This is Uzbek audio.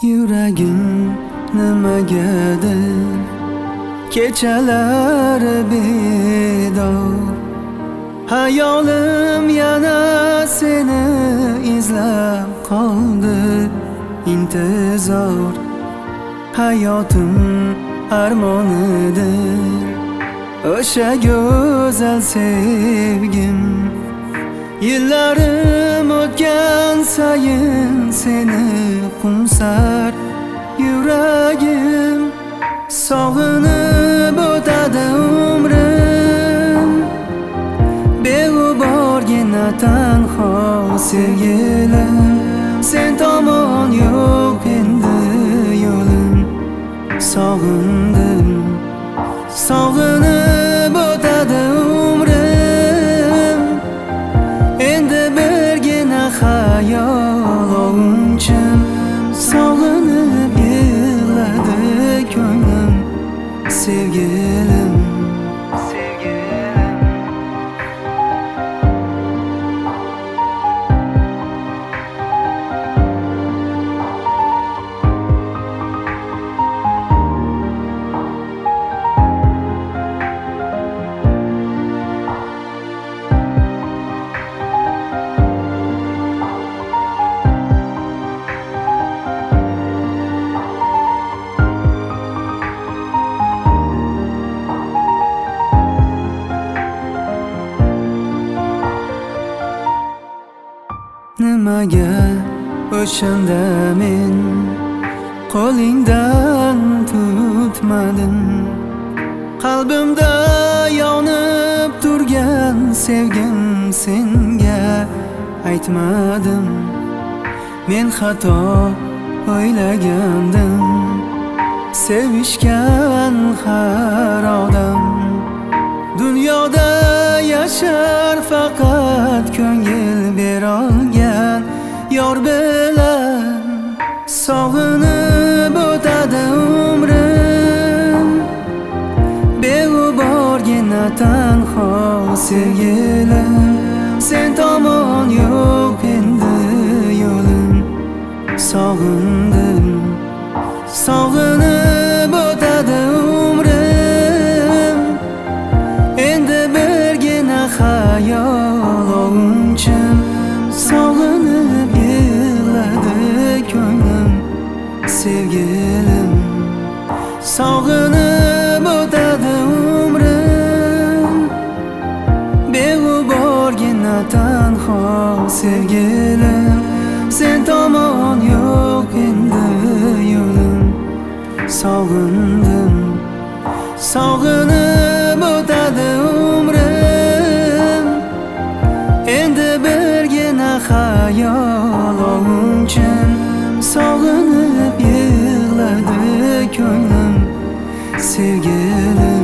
Yuragim nimagadir kechalari bedor. Hayolim yana seni izlab qoldi, intizor. Hayotim armonidir o'sha go'zal sevgim. Yillarim o'tgan sayin seni qo'msar yuragim. Sog'inib o'tadi umrim, beg'uborgina tanho sevgilim. Sen tomon yo'q endi yo'lim, sog'indim. Sog'inib o'tadi umrim, endi birgina xayol ovunchim. Sog'inib yig'ladi ko'nglim, sevgilim. Nimaga o'shanda men qo'lingdan tutmadim? Qalbimda yonib turgan sevgim senga aytmadim. Men xato o'ylagandim, sevishgan har odam dunyoda yashar faqat ko'ngil berolgan yor bilan. Sog'inib o'tadi umrim, beg'uborgina tanho sevgilim. Sen tomon yo'q endi yo'lim, sog'indim. Sog'inib o'tadi umrim, endi birgina xayol ovunchim. Sog'inib yig'ladi ko'nglim, sevgilim. Sog'inib o'tadi umrim, beg'uborgina tanho sevgilim. Sen tomon yo'q endi yo'lim, sog'indim. Sog'inib o'tadi umrim, endi birgina xayol ovunchim. Sog'inib yig'ladi ko'nglim, sevgilim.